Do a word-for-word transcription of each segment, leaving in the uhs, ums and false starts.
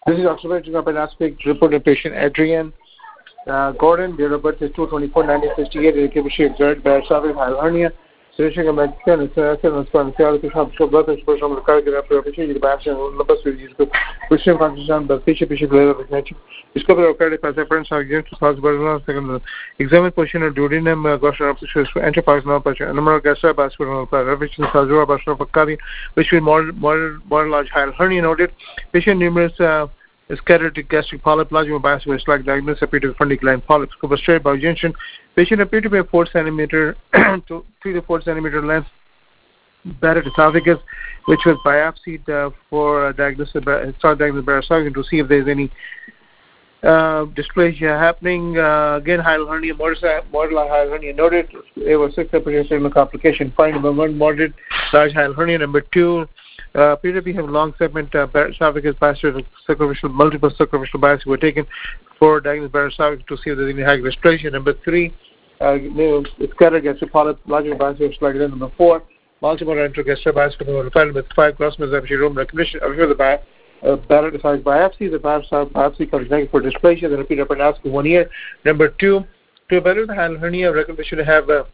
This is Doctor Benjamin Aspect, reported patient Adrian uh, Gordon. Date of birth is two twenty-four nineteen sixty-eight. Indication observed by cervical hernia. Solution of medical and cervical and spinal cord injury. Blood pressure from the cardiac application. The biopsy and lupus with use Christian concentration, but patient patient level of nature. Discovery of cardiac perseverance are given to cause burden. Second, examine position of duodenum, gosher obstruction, enteroparenal pressure, number of gastrointestinal revision, salzura, basal facari, which will more more more large hernia noted. Patient numerous. Uh, Scattered gastric polyp, large biopsy was like diagnosis appeared to be funny-gland polyps. Scope straight by junction. Patient appeared to be a four centimeter to three to four centimeter length battered esophagus, which was biopsied uh, for uh, diagnosis. Start diagnosis by esophagus to see if there's any uh, dysplasia happening. Uh, again, hiatal hernia, moderate hiatal hernia noted. It was six separate complication. Finding number one, moderate large hiatal hernia. Number two. Uh, P W have long segment uh, esophagus biopsy, superficial, multiple superficial biopsy were taken for diagnosis by esophagus to see if there's any high dysplasia. Number three, uh, scattered gastric polyp, larger biopsy was selected. Number four, multiple enterogastric biopsy. Number five, number five, cross mesoepithelial recognition. After the bi- uh, battered esophagus biopsy, the biopsy, biopsy comes negative for dysplasia. Then repeat upper ask one year. Number two, to evaluate the hiatal hernia, recommendation should have uh,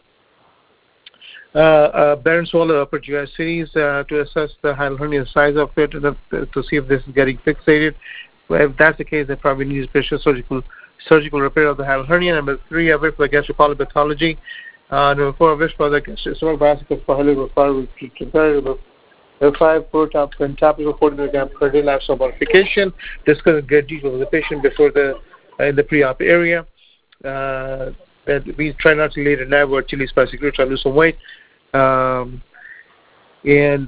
Uh, uh, Barron swallow upper G I series uh, to assess the hiatal hernia size of it and, uh, to see if this is getting fixated. Well, if that's the case, they probably need special surgical surgical repair of the hiatal hernia. Number three, I wish for the gastric polyp pathology. Uh, number four, I wish for the gastric biopsy for hiatal. Number five, for top and top is reported in the cardiac lifestyle modification. Discuss in great detail with the patient before the uh, in the pre-op area. Uh, that we try not to later nav or chili spicy group, try to lose some weight. Um, and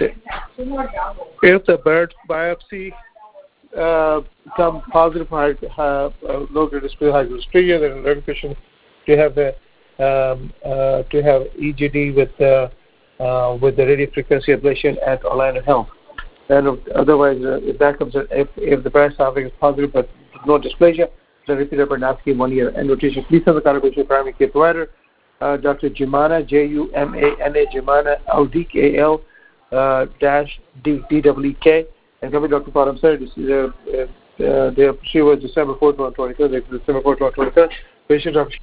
if the bird biopsy uh, come positive for uh, local display hydrosteria, then a recommendation to have a um, uh, to have E G D with uh, uh, with the radio frequency ablation at Orlando Health. And otherwise, uh, if that comes, if if the breast is positive but no dysplasia, then repeat upper Nasky one year and rotation. Please send the contact primary care provider. Uh, Doctor Jumana, J U M A N A, Jumana, Aldik, A L, uh, dash D, D W E K. And come with Doctor Padam, sir. This is, uh, uh, the procedure was December fourth, twenty twenty-three. December fourth, twenty twenty-three. Patient Doctor